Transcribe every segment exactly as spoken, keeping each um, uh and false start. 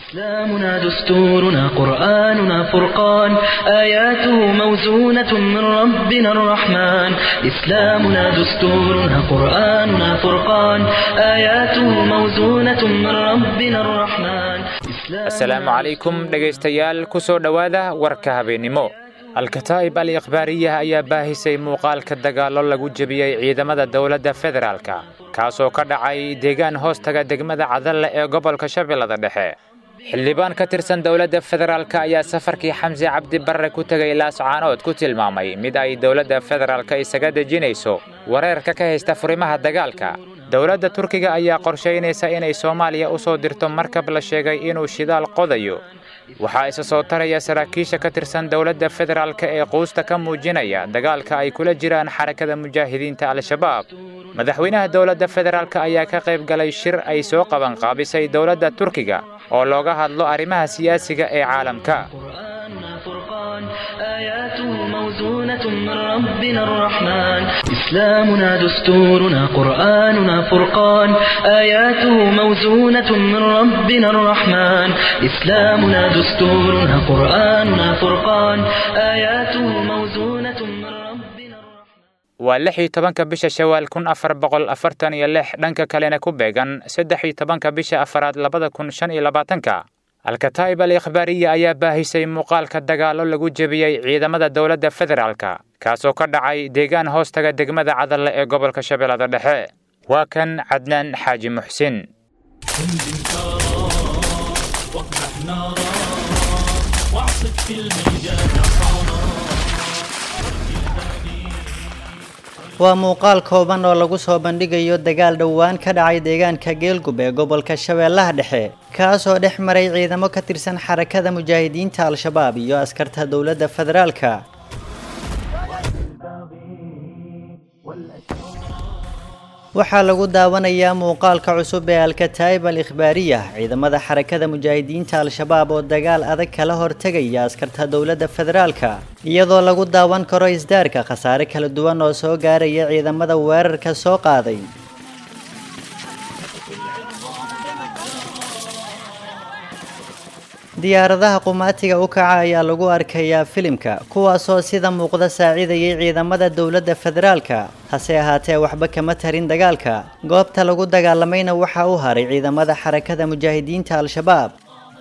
إسلامنا دستورنا قرآننا فرقان آياته موزونة من ربنا الرحمن إسلامنا دستورنا قرآننا فرقان آياته موزونة من ربنا الرحمن السلام عليكم dhageystayaal ku soo dhawaada warka habeenimo الكتائب الإخبارية ayaa baahisay muuqaalka dagaalo lagu jabiyay ciidamada dawladda federaalka kaasoo ka dhacay deegaan hoostaga degmada Cadalle ee gobolka Shabeellada Dhexe xildhibaan ka tirsan dawladda federaalka ayaa safarkii Xamse Cabdi Barre ku tagay Laascaanood ku tilmaamay mid ay dawladda federaalka isaga dejinayso wareerka ka haysta furimaha dagaalka dawladda Turkiga ayaa qorsheynaysa inay Soomaaliya u soo dirto markab la sheegay inuu shidaal qodayo waxa isa soo taraya saraakiisha ka tirsan dawladda federaalka ee quusta ka muujinaya dagaalka ay kula jiraan xarakada mujaahidiinta al-shabaab madaxweynaha dawladda federaalka ayaa ka qayb galay shir ay soo qaban qaabisay dawladda Turkiga oo looga hadlo arrimaha siyaasiga ee caalamka آياته موزونة من ربنا الرحمن إسلامنا دستورنا قرآننا فرقان آياته موزونة من ربنا الرحمن إسلامنا دستورنا قرآننا فرقان آياته موزونة من ربنا الرحمن واللحي طبنك بشا شوال كن أفر بقل أفرتان يلح دنك كالينا كوبيغان سدحي طبنك بشا أفراد لبدا كن شن إلاباتنكا الكتائب الإخبارية ayaa baahisay muuqaalka dagaalo lagu jabiyay ciidamada dawladda federaalka kaasoo ka dhacay deegaan hoostaga degmada Cadalle ee gobolka Shabeellada Dhexe waa kan Cadnaan Xaaji Muxsin waa muuqaal kooban oo lagu soo bandhigayo dagaal dhawaan ka dhacay deegaanka Geelgub ee gobolka Shabeellaha Dhexe kaas oo dhex maray ciidamo ka tirsan xarakada mujaahidiinta al-shabaab iyo askarta dawladda federaalka waxaa lagu daawanayaa muuqaalka cusub ee al-Kataib al-Ikhbaariya ciidamada xarakada mujaahidiinta al-shabaab oo dagaal adag kala hortagaya askarta dawladda federaalka iyadoo lagu daawan karo isdaarka khasaare kala duwan oo soo gaaraya ciidamada weerarka soo qaaday diyaaradaha qumaatiga u kaca ayaa lagu arkayaa filimka kuwaasoo sida muuqda saacidayay ciidamada dawladda federaalka hase ahaatee waxba kama tarin dagaalka goobta lagu dagaalamayna waxa uu haray ciidamada xarakada mujaahidiinta al-shabaab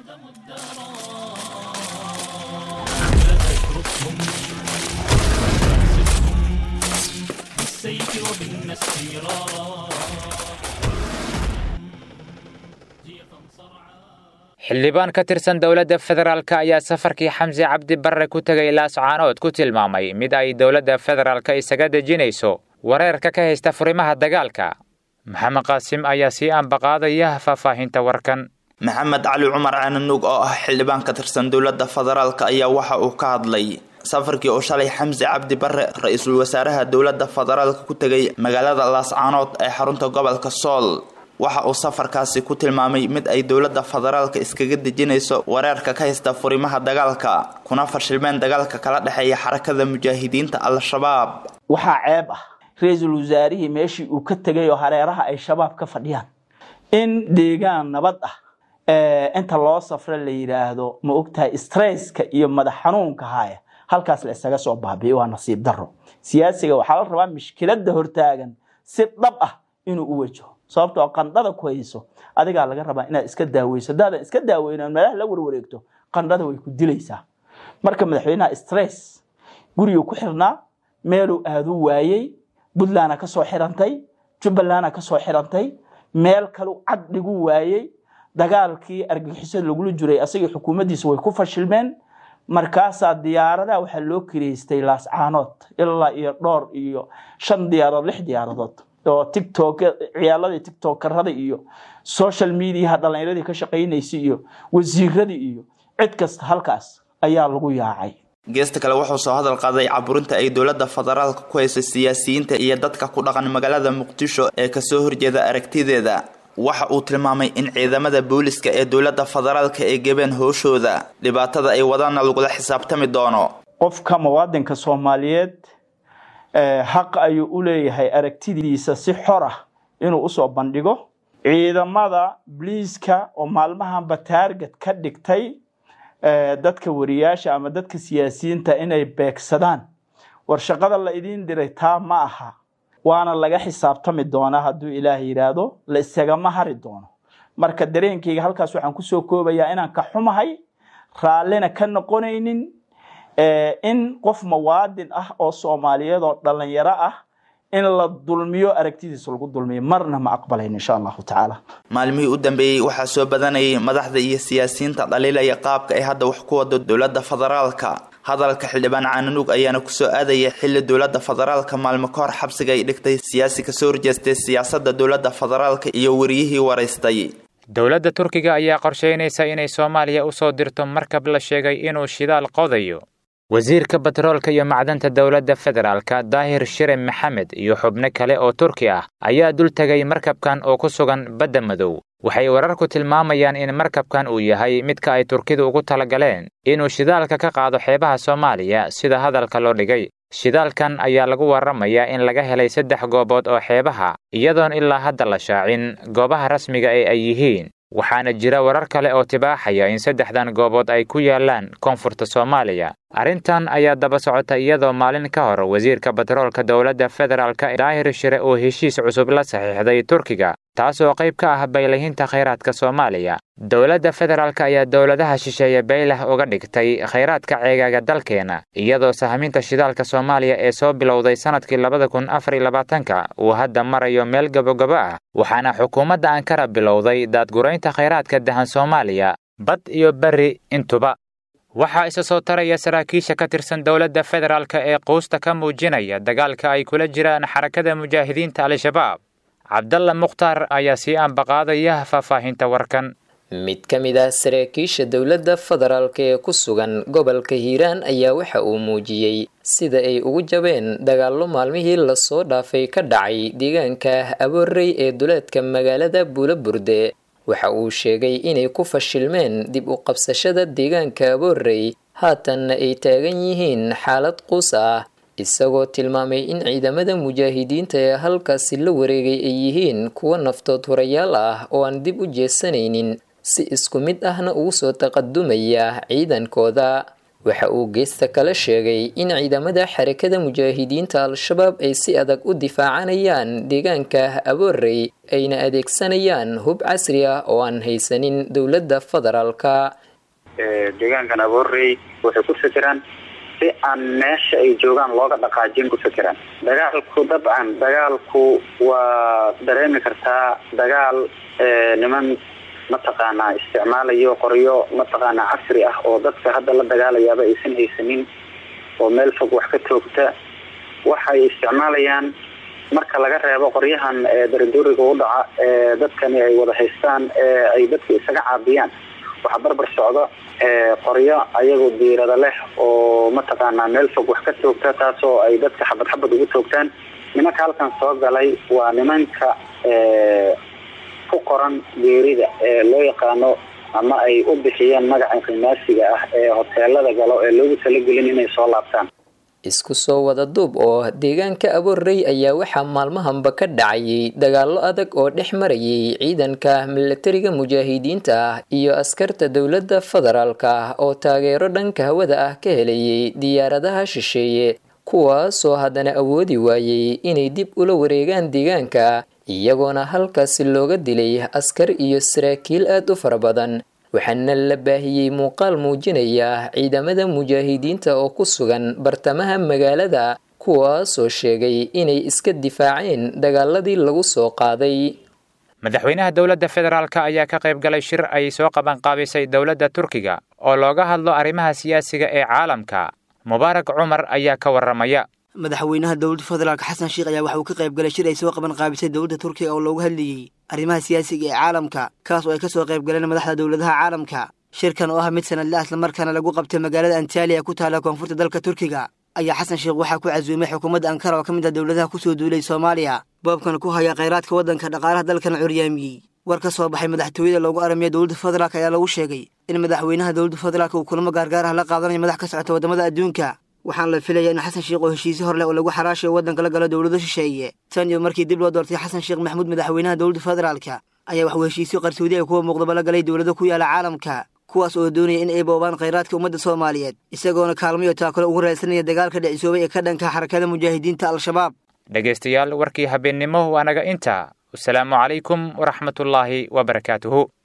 xildhibaan ka tirsan dawladda federaalka ayaa safarkii Xamse Cabdi Barre ku tagay Laascaanood ku tilmaamay mid ay dawladda federaalka isaga dejinayso wareerka ka haysta furimaha dagaalka Maxamed Qaasim ayaa si aan baqaadaya faahfaahinta warkan Maxamed Cali Cumar Aanuug oo ah xildhibaan ka tirsan dawladda federaalka ayaa waxa uu ka hadlay safarkii oo shalay Xamse Cabdi Barre ra'iisul wasaaraha dawladda federaalka ku tagay magaalada Laascaanood ee xarunta gobolka Sool waxa uu safarkaasi ku tilmaamay mid ay dawladda federaalka iskaga dejinayso wareerka ka haysta furimaha dagaalka kuna fashilmeen dagaalka kala dhaxeeya xarakada mujaahidiinta al-shabaab waxa ceeb ah ra'iisul wasaarihi meeshii uu ka tagay oo hareeraha ay shabaab ka fadhiyaan in deegaan nabad ah ee inta loo safro la yiraahdo ma ogtahay stresska iyo madax xanuunka haya halkaas la isaga soo baabiyo waa nasiib darro siyaasiga waxa la rabaa mushkiladda hortaagan si dhab ah inuu u wajaho sababtoo qandhada ku hayso adiga laga rabaa inaad iska daaweyso dada iska daaweynaan meelaha la warwareegto qandhada way ku dilaysaa marka madaxweynaha stress guriga ku xirnaa meel uu aad u waayay Puntland ka soo xirantay Jubbaland ka soo xirantay meel kale cad dhigu waayay dagaalkii argagixisada lagu jiray asaga xukuumaddiisa way ku fashilmeen markaas diyaaradaha waxa loo kireystay Laascaanood ilaa iyo dhowr iyo shan diyaarad lix diyaaradood oo TikTok ciyaalada TikTok karada iyo social media dhalinyarada ka shaqeynaysa iyo wasiirada iyo cid kasta halkaas ayaa lagu yaacay geesta kale wuxuu soo hadal qaaday caburinta ay dawladda federaalka ku hayso siyaasiyiinta iyo dadka ku dhaqan magaalada Muqdisho ee ka soo horjeeda aragtideeda waxa uu tilmaamay in ciidamada booliska ee dawladda federaalka ay gabeen hooshooda dhibaatada ay wadaan lagu la xisaabtami doono qofka muwaadinka Soomaaliyeed ee xaq ayuu u leeyahay aragtidiisa si xor ah inuu u soo bandhigo ciidamada booliiska oo maalmahanba taarget ka dhigtay dadka wariyaasha ama dadka siyaasiyiinta inay beegsadaan war shaqada la idin diray taa ma aha waana laga xisaabtami doonaa hadduu ilaahay yiraahdo la isagama hari doono marka dareenkayga halkaas waxaan ku soo koobayaa inaan ka xumahay raallina ka noqonaynin in qof muwaadin ah oo Soomaaliyeed oo dhalinyaro ah in la dulmiyo aragtidiisa lagu dulmiyo marna ma aqbalayn insha Allah ta'ala maalmihii u dambeeyay waxa soo badanayay madaxda iyo siyaasiyiinta dhaliilaya qaabka ay hadda wax ku wado dawladda federaalka hadalka xildhibaan Caananug ayaana ku soo aadaya xilli dawladda federaalka maalmo ka hor xabsiga ay dhigtay siyaasi ka soo horjeestay siyaasadda dawladda federaalka iyo wariyihii wareystay dawladda Turkiga ayaa qorsheynaysa inay Soomaaliya u soo dirto markab la sheegay inuu shidaal qodayo wasiirka batroolka iyo macdanta dawladda federaalka Daahir Shire Maxamed iyo xubno kale oo Turki ah ayaa dul tagay markabkan oo ku sugan badda madow waxay wararku tilmaamayaan in markabkan uu yahay midka ay Turkidu ugu talagaleen inuu shidaalka ka qaado xeebaha Soomaaliya sida hadalka loo dhigay shidaalkan ayaa lagu waramayaa in laga helay saddex goobood oo xeebaha iyadoon ilaa hadda la shaacin goobaha rasmiga ee ay yihiin waxaana jira warar kale oo tibaaxaya in saddexdan goobood ay ku yaalaan koonfurta Soomaaliya arintan ayaa daba socota iyadoo maalin ka hor wasiirka batroolka dawladda federaalka Daahir Shire oo heshiis cusub la saxiixday Turkiga taasoo qayb ka ah baylahinta kheyraadka Soomaaliya dawladda federaalka ayaa dawladaha shisheeye baylah uga dhigtay kheyraadka ceegaaga dalkeena iyadoo sahaminta shidaalka Soomaaliya ee soo bilowday sanadkii laba kun afar iyo labaatan uu hadda marayo meel gabagabo ah waxaana xukuumadda Ankara bilowday daadguraynta kheyraadka dahan Soomaaliya bad iyo bari intuba waxa isa soo taraya saraakiisha ka tirsan dawladda federaalka ee qoosta ka muujinaya dagaalka ay kula jiraan xarakada mujaahidiinta al-shabaab Cabdalla Mukhtar ayaa si aan baqaadaya faahfaahinta warkan mid ka mid ah saraakiisha dawladda federaalka ee ku sugan gobolka Hiiraan ayaa waxa uu muujiyay sida ay ugu jabeen dagaallo maalmihii la soo dhaafay ka dhacay deegaanka Aborrey ee duleedka magaalada Buulaburde waxa uu sheegay inay ku fashilmeen dib u qabsashada deegaanka Aborrey haatan ay taagan yihiin xaalad quus ah isagoo tilmaamay in ciidamada mujaahidiinta ee halkaas la wareegay ay yihiin kuwa naftood hurayaal ah oo aan dib u jeesanaynin si isku mid ahna ugu soo taqadumaya ciidankooda waxa uu geesta kale sheegay in ciidamada xarakada mujaahidiinta al-shabaab ay si adag u difaacanayaan deegaanka Aborrey ayna adeegsanayaan hub casri ah oo aan haysanin dawladda federaalka ee deegaanka Aborrey waxay ku fikiraan si aan meesha ay joogaan looga dhaqaajin ku fikiraan dagaalku dabcan dagaalku waa dareemi kartaa dagaal niman mataqaanaa isticmaalayo qoryo mataqaanaa casri ah oo dadka hadda la dagaalayaaba aysan haysanin oo meel fog wax ka toogta waxay isticmaalayaan marka laga reebo qoryahan darduuriga u dhaca ee dadkani ay wada haystaan ee ay dadka isaga caabiyaan waxa barbar socda ee qoryo ayagoo diirada leh oo mataqaanaa meel fog wax ka toogta taasoo ay dadka xabad xabad ugu toogtaan nimanka halkan soo galay waa nimanka ee ku qoran geerida ee loo yaqaano ama ay u bixiyeen magaca qiimaasiga ah ee hoteelada galo ee loogu talagelin inay soo laabtaan isku soo wada duub oo deegaanka Aborrey ayaa waxa maalmahanba ka dhacay dagaallo adag oo dhex marayay ciidanka militariga mujaahidiinta iyo askarta dawladda federaalka oo taageero dhanka hawada ah ka helayay diyaaradaha shisheeye kuwaasoo haddana awoodi waayay inay dib ula wareegaan deegaanka iyagoona halkaas looga dilay askar iyo saraakiil aad u fara badan waxaana la baahiyay muuqaal muujinaya ciidamada mujaahidiinta oo ku sugan bartamaha magaalada kuwaasoo sheegay inay iska difaaceen dagaaladii lagu soo qaaday madaxweynaha dawladda federaalka ayaa ka qayb galay shir ay soo qaban qaabisay dawladda Turkiga oo looga hadlo arrimaha siyaasiga ee caalamka Mubaarak Cumar ayaa ka waramaya madaxweynaha dawladda federaalka Xasan Sheikh ayaa waxa uu ka qayb galay shir ay soo qaban qaabisay dawladda Turkiga oo looga hadlayay arrimaha siyaasiga ee caalamka kaas oo ay ka soo qayb galeen madaxda dawladaha caalamka shirkan oo ah mid sanad la isla markaana lagu qabtay magaalada Antalya ku taala koonfurta dalka Turkiga ayaa Xasan Sheikh waxa ku casuumay xukuumadda Ankara oo kamid ah dawladaha ku soo duulay Soomaaliya boobkan ku haya kheyraadka wadanka dhaqaalaha dalkan curyaamiyay war ka soo baxay madaxtooyada loogu aramiyay dawladda federaalka ayaa lagu sheegay in madaxweynaha dawladda federaalka uu kulamo gaargaar ah la qaadanayo madax ka socota wadamada adduunka waxaan la filayaa in Xasan Sheikh oo heshiis hor leh oo lagu xaraashay wadanka la galo dawladda shisheeye tan iyo markii dib loo doortay Xasan Sheikh Maxamuud madaxweynaha dawladda federaalka ayaa wax heshiisyo qarsoodi ah kuwa muuqda la galay dowlado ku yaala caalamka kuwaas oo doonaya in ay boobaan kheyraadka ummadda Soomaaliyeed isagoona kaalmayo taakalo ugu raadsanaya dagaalka dhicisoobay ee ka dhanka xarakada mujaahidiinta al-shabaab dhageystayaal warkii habeenimo waa naga inta. Assalaamu calaykum waraxmatullaahi wabarakaatuhu.